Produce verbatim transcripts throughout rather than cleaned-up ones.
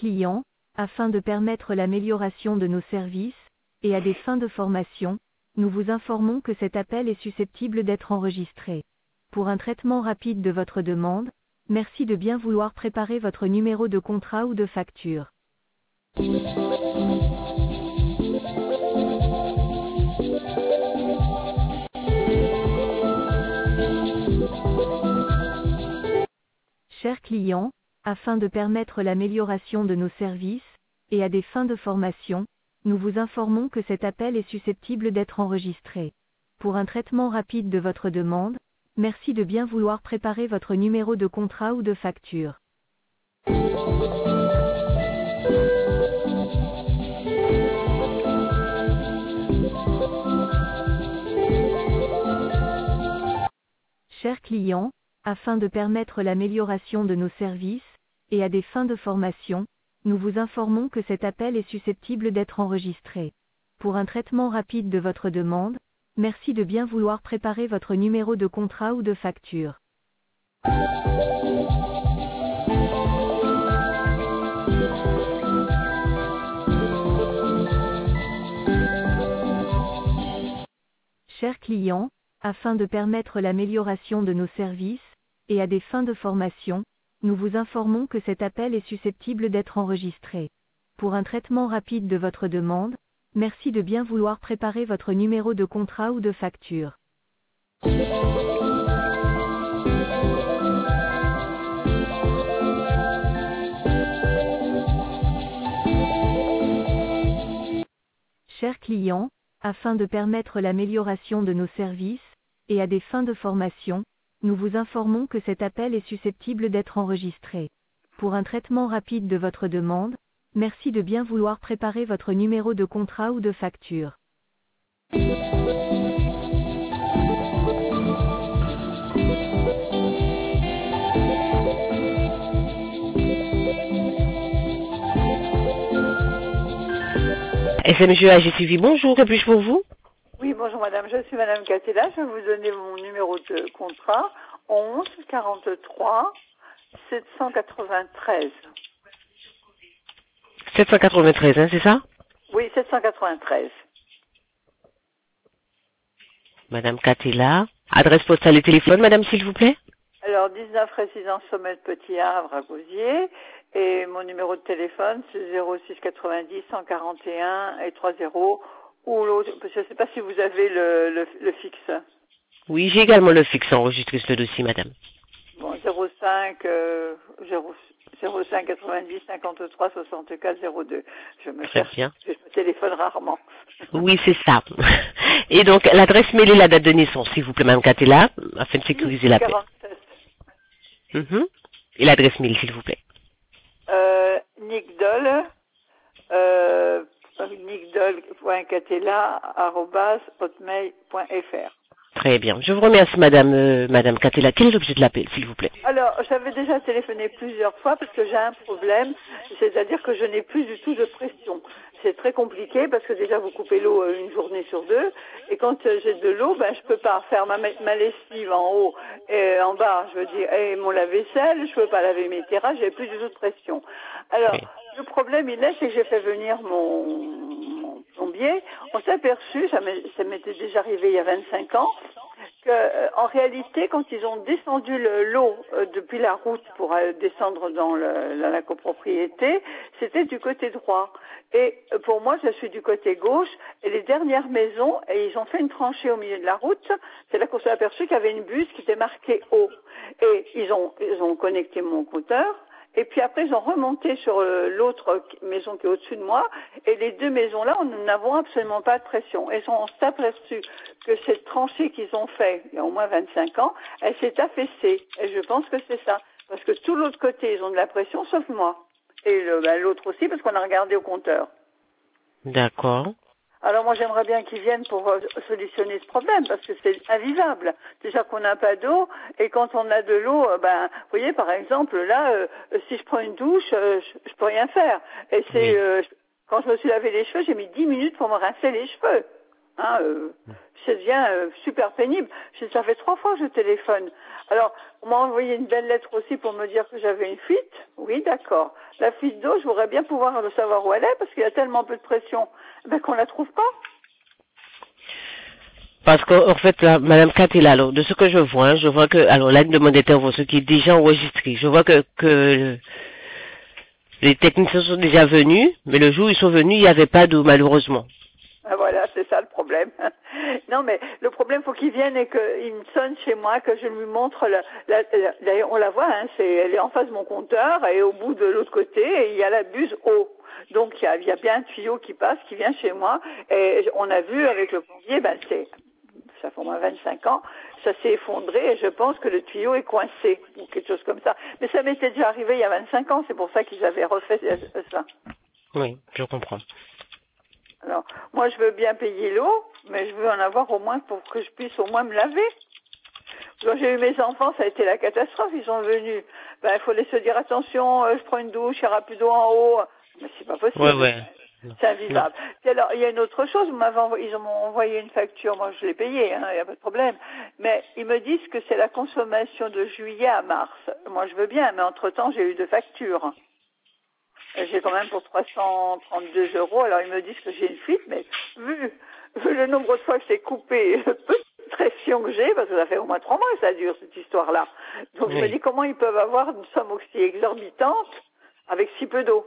client, afin de permettre l'amélioration de nos services, et à des fins de formation, nous vous informons que cet appel est susceptible d'être enregistré. Pour un traitement rapide de votre demande, merci de bien vouloir préparer votre numéro de contrat ou de facture. Chers clients, afin de permettre l'amélioration de nos services, et à des fins de formation, nous vous informons que cet appel est susceptible d'être enregistré. Pour un traitement rapide de votre demande, merci de bien vouloir préparer votre numéro de contrat ou de facture. Chers clients, afin de permettre l'amélioration de nos services, et à des fins de formation, nous vous informons que cet appel est susceptible d'être enregistré. Pour un traitement rapide de votre demande, merci de bien vouloir préparer votre numéro de contrat ou de facture. Chers clients, afin de permettre l'amélioration de nos services, et à des fins de formation, nous vous informons que cet appel est susceptible d'être enregistré. Pour un traitement rapide de votre demande, merci de bien vouloir préparer votre numéro de contrat ou de facture. Chers clients, afin de permettre l'amélioration de nos services, et à des fins de formation, nous vous informons que cet appel est susceptible d'être enregistré. Pour un traitement rapide de votre demande, merci de bien vouloir préparer votre numéro de contrat ou de facture. S M G A G Suivi, bonjour, que puis-je pour vous? Oui, bonjour madame, je suis madame Catella, je vais vous donner mon numéro de contrat, onze quarante-trois sept cent quatre-vingt-treize. sept cent quatre-vingt-treize, hein, c'est ça? Oui, sept cent quatre-vingt-treize. Madame Catella. Adresse postale et téléphone, madame, s'il vous plaît? Alors, dix-neuf résidence Sommet de Petit Havre à Gosier, et mon numéro de téléphone, c'est zéro six quatre-vingt-dix cent quarante et un et trois zéro, ou l'autre, je ne sais pas si vous avez le, le, le fixe. Oui, j'ai également le fixe enregistré sur le dossier, madame. Bon, zéro cinq, euh, zéro cinq quatre-vingt-dix cinquante-trois soixante-quatre zéro deux. Je me Très cherche, bien. je me téléphone rarement. Oui, c'est ça. Et donc, l'adresse mail et la date de naissance, s'il vous plaît, madame Catella, afin de sécuriser l'appel. quarante-sept. Mhm. Et l'adresse mail, s'il vous plaît. Euh, Nickdol, euh, nickdol point catella arobase hotmail point fr. Très bien. Je vous remercie, madame, euh, madame Catella. Quel est l'objet de l'appel, s'il vous plaît? Alors, j'avais déjà téléphoné plusieurs fois parce que j'ai un problème, c'est-à-dire que je n'ai plus du tout de pression. C'est très compliqué parce que déjà vous coupez l'eau euh, une journée sur deux, et quand euh, j'ai de l'eau, ben je peux pas faire ma, ma lessive en haut et en bas, je veux dire, et mon lave-vaisselle, je peux pas laver mes terrasses, j'ai plus du tout de pression. Alors, Oui. le problème il est, c'est que j'ai fait venir mon, mon plombier, on s'est aperçu, ça m'est- ça m'était déjà arrivé il y a vingt-cinq ans, que, euh, en réalité, quand ils ont descendu le- l'eau euh, depuis la route pour euh, descendre dans, le, dans la copropriété, c'était du côté droit. Et euh, pour moi, je suis du côté gauche. Et les dernières maisons, et ils ont fait une tranchée au milieu de la route. C'est là qu'on s'est aperçu qu'il y avait une buse qui était marquée haut. Et ils ont, ils ont connecté mon compteur. Et puis après, ils ont remonté sur euh, l'autre maison qui est au-dessus de moi. Et les deux maisons-là, nous n'avons absolument pas de pression. Et on s'est aperçu que cette tranchée qu'ils ont fait il y a au moins vingt-cinq ans, elle s'est affaissée. Et je pense que c'est ça. Parce que tout l'autre côté, ils ont de la pression, sauf moi. Et le, ben, l'autre aussi, parce qu'on a regardé au compteur. D'accord. Alors moi, j'aimerais bien qu'ils viennent pour euh, solutionner ce problème, parce que c'est invivable. Déjà qu'on n'a pas d'eau, et quand on a de l'eau, euh, ben, vous voyez, par exemple, là, euh, si je prends une douche, euh, je, je peux rien faire. Et c'est, Oui. euh, quand je me suis lavé les cheveux, j'ai mis dix minutes pour me rincer les cheveux. Hein, euh, ça devient euh, super pénible. Je- Ça fait trois fois que je téléphone. Alors, on m'a envoyé une belle lettre aussi pour me dire que j'avais une fuite. Oui, d'accord. La fuite d'eau, je voudrais bien pouvoir le savoir où elle est parce qu'il y a tellement peu de pression ben, qu'on la trouve pas. Parce qu'en fait, là, Madame Catella, alors, de ce que je vois, hein, je vois que, alors là, une demande d'intervention qui est déjà enregistrée. Je vois que, que les techniciens sont déjà venus, mais le jour où ils sont venus, il n'y avait pas d'eau, malheureusement. Ah, voilà, c'est ça le problème. Non, mais le problème, faut qu'il vienne et qu'il me sonne chez moi, que je lui montre. La, la, la- d'ailleurs, on la voit, hein, c'est, elle est en face de mon compteur et au bout de l'autre côté, et il y a la buse eau. Donc il y a, il y a bien un tuyau qui passe, qui vient chez moi. Et on a vu avec le plombier, ben c'est, ça fait au moins vingt-cinq ans, ça s'est effondré et je pense que le tuyau est coincé ou quelque chose comme ça. Mais ça m'était déjà arrivé il y a vingt-cinq ans, c'est pour ça qu'ils avaient refait ça. Oui, je comprends. Alors, moi, je veux bien payer l'eau, mais je veux en avoir au moins pour que je puisse au moins me laver. Quand j'ai eu mes enfants, ça a été la catastrophe. Ils sont venus. Ben, il faut se dire attention, euh, je prends une douche, il n'y aura plus d'eau en haut. Mais c'est pas possible. Ouais, ouais. C'est invivable. Puis alors, il y a une autre chose. Vous m'avez envoyé, ils m'ont envoyé une facture. Moi, je l'ai payée, hein, il n'y a pas de problème. Mais ils me disent que c'est la consommation de juillet à mars. Moi, je veux bien, mais entre-temps, j'ai eu deux factures. J'ai quand même pour trois cent trente-deux euros. Alors, ils me disent que j'ai une fuite, mais vu, vu le nombre de fois que c'est coupé, le peu de pression que j'ai, parce que ça fait au moins trois mois que ça dure, cette histoire-là. Donc, je me Oui. dis comment ils peuvent avoir une somme aussi exorbitante avec si peu d'eau.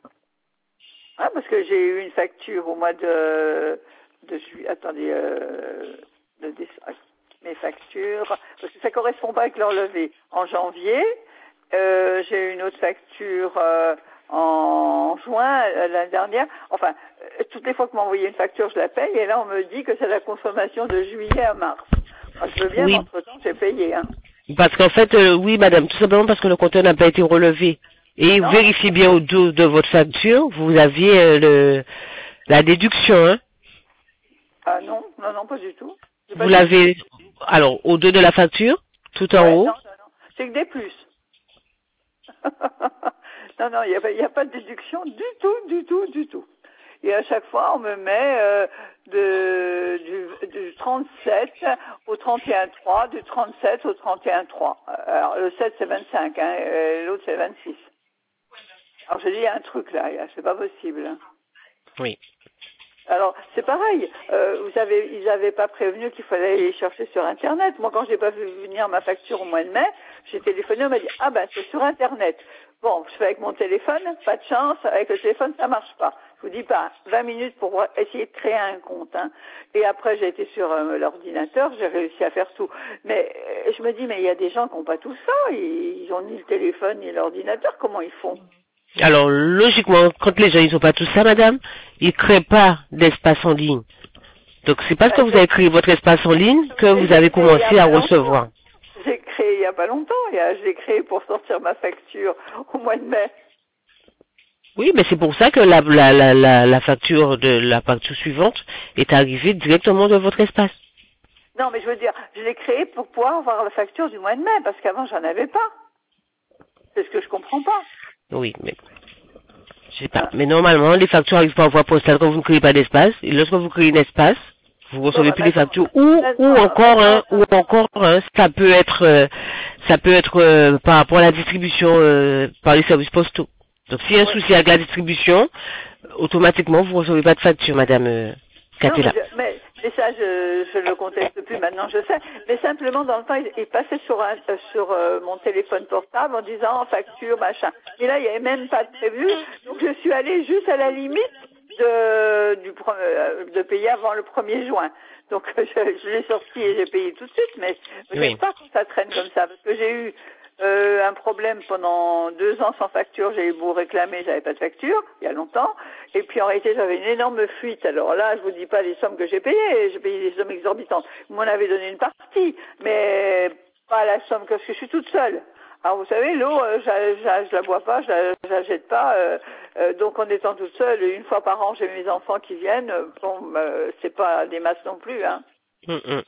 Ah, parce que j'ai eu une facture au mois de, de juillet. Attendez, euh, de décembre. Mes factures, parce que ça correspond pas avec leur levée. En janvier, euh, j'ai eu une autre facture euh, en juin euh, l'année dernière. Enfin, euh, toutes les fois que m'envoyait une facture, je la paye. Et là, on me dit que c'est la consommation de juillet à mars. Moi, je veux bien, Oui. mais entre-temps, j'ai payé. Hein. Parce qu'en fait, euh, oui, madame, tout simplement parce que le compteur n'a pas été relevé. Et Non. vérifiez bien au dos de votre facture, vous aviez euh, le, la déduction, hein. Ah non, non, non, pas du tout. J'ai pas Vous dit. l'avez, alors, au dos de la facture, tout en Ouais, haut. non, non, non. C'est que des plus. Non, non, il n'y a, pas- il y a pas de déduction du tout, du tout, du tout. Et à chaque fois, on me met euh, de, du, du trente-sept au trente et un trois, du trente-sept au trente et un trois. Alors, le sept, c'est vingt-cinq, hein, et l'autre, c'est vingt-six. Alors, je dis, il y a un truc là, c'est pas possible. Hein. Oui. Alors, c'est pareil. Euh, vous avez, ils n'avaient pas prévenu qu'il fallait aller chercher sur Internet. Moi, quand j'ai pas vu venir ma facture au mois de mai, j'ai téléphoné, on m'a dit, ah ben, c'est sur Internet. Bon, je fais avec mon téléphone, pas de chance, avec le téléphone, ça marche pas. Je vous dis pas, vingt minutes pour essayer de créer un compte. Hein. Et après, j'ai été sur euh, l'ordinateur, j'ai réussi à faire tout. Mais euh, je me dis, mais il y a des gens qui n'ont pas tout ça. Ils, ils ont ni le téléphone, ni l'ordinateur. Comment ils font? Alors, logiquement, quand les gens ils ont pas tout ça, madame, ils créent pas d'espace en ligne. Donc, c'est parce que Ben, vous avez créé votre espace en ligne que vous j'ai avez créé il y a commencé à pas longtemps. recevoir. J'ai créé il n'y a pas longtemps, il y a- je l'ai créé pour sortir ma facture au mois de mai. Oui, mais c'est pour ça que la, la, la, la, la facture de la facture suivante est arrivée directement de votre espace. Non, mais je veux dire, je l'ai créé pour pouvoir avoir la facture du mois de mai, parce qu'avant, j'en avais pas. C'est ce que je comprends pas. Oui, mais je sais pas. Mais normalement, les factures arrivent par voie postale quand vous ne créez pas d'espace. Et lorsque vous créez un espace, vous recevez Bon, plus bah, les factures. Ou, maintenant, ou encore, hein, ou maintenant, encore, hein, ça peut être, euh, ça peut être euh, par rapport à la distribution euh, par les services postaux. Donc, s'il y a un ouais. souci avec la distribution, automatiquement, vous recevez pas de facture, Madame euh, Non, mais, Catella. je, mais, mais ça, je je le conteste plus maintenant, je sais. Mais simplement, dans le temps, il, il passait sur, un, euh, sur euh, mon téléphone portable en disant facture, machin. Et là, il n'y avait même pas de prévu. Donc, je suis allée juste à la limite de, du, pre- euh, de payer avant le premier juin. Donc, je, je l'ai sorti et j'ai payé tout de suite. Mais je Oui. sais pas quand ça traîne comme ça. Parce que j'ai eu euh, un problème pendant deux ans sans facture. J'ai eu beau réclamer, j'avais pas de facture, il y a longtemps. Et puis en réalité, j'avais une énorme fuite. Alors là, je vous dis pas les sommes que j'ai payées. J'ai payé des sommes exorbitantes. Vous m'en avez donné une partie, mais pas la somme parce que je suis toute seule. Alors vous savez, l'eau, euh, je, je, je la bois pas, je la, je la jette pas. Euh, euh, donc en étant toute seule, une fois par an, j'ai mes enfants qui viennent. euh, Bon, euh, c'est pas des masses non plus, hein. Hum, hum.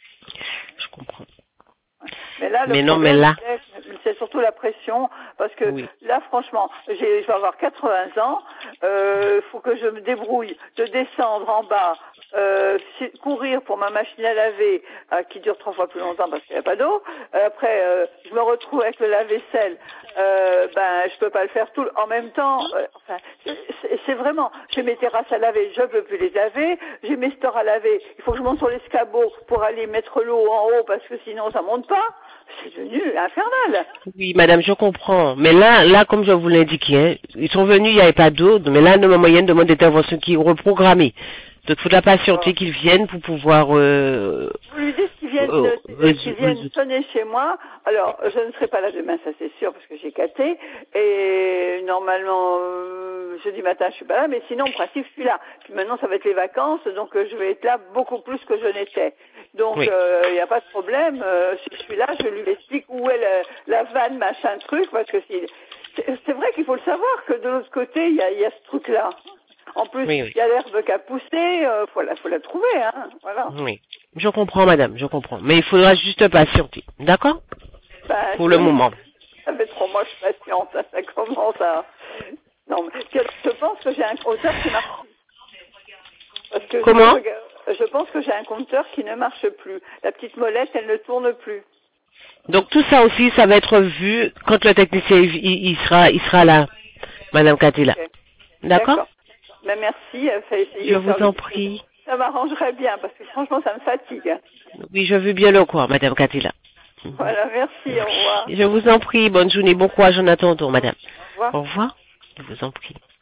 Je comprends. Mais là, le Mais non, mais problème, là, c'est c'est surtout la pression, parce que oui. là, franchement, j'ai, je vais avoir quatre-vingts ans, il euh, faut que je me débrouille de descendre en bas euh, si- courir pour ma machine à laver euh, qui dure trois fois plus longtemps parce qu'il n'y a pas d'eau. Euh, après, euh, je me retrouve avec le lave-vaisselle. Euh, ben, je peux pas le faire tout en même temps. Euh, enfin, c'est c'est vraiment. J'ai mes terrasses à laver, je peux plus les laver. J'ai mes stores à laver. Il faut que je monte sur l'escabeau pour aller mettre l'eau en haut parce que sinon ça monte pas. C'est devenu infernal. Oui, madame, je comprends. Mais là, là, comme je vous l'indiquais, hein, ils sont venus, il n'y avait pas d'eau, mais là, notre moyenne demande d'intervention qui est reprogrammée. Donc, il faudra patienter qu'ils viennent pour pouvoir... Euh, Vous lui dites qu'ils viennent, euh, euh, qu'ils résoudre- viennent sonner chez moi. Alors, je ne serai pas là demain, ça c'est sûr, parce que j'ai capté. Et normalement, euh, jeudi matin, je suis pas là, mais sinon, en principe, je suis là. Puis maintenant, ça va être les vacances, donc euh, je vais être là beaucoup plus que je n'étais. Donc, il Oui. n'y a pas de problème. Euh, si je suis là, je lui explique où est le- la vanne, machin truc, parce que si- c'est c'est vrai qu'il faut le savoir que de l'autre côté, il y a, il y a ce truc-là. En plus, Oui, oui. il y a l'herbe qui a poussé, euh, faut la, faut la trouver, hein. Voilà. Oui. Je comprends, madame, je comprends. Mais il faudra juste patienter. D'accord? Ben, Pour le je- moment. Ça fait trop moche patiente, ça, ça commence à... Non, mais je je pense que j'ai un compteur qui marche plus. Parce que Comment? je, regarde- je pense que j'ai un compteur qui ne marche plus. La petite molette, elle ne tourne plus. Donc, tout ça aussi, ça va être vu quand le technicien, il, il- il sera, il sera là, madame Katila. Ok. D'accord? Ben, merci. euh, fait essayer Je de faire vous le- en prie. Ça m'arrangerait bien, parce que franchement, ça me fatigue. Oui, je veux bien le croire, madame Katila. Voilà, merci, au revoir. Je vous en prie, bonne journée, bon courage en attendant, madame. Au revoir. Au revoir. Je vous en prie.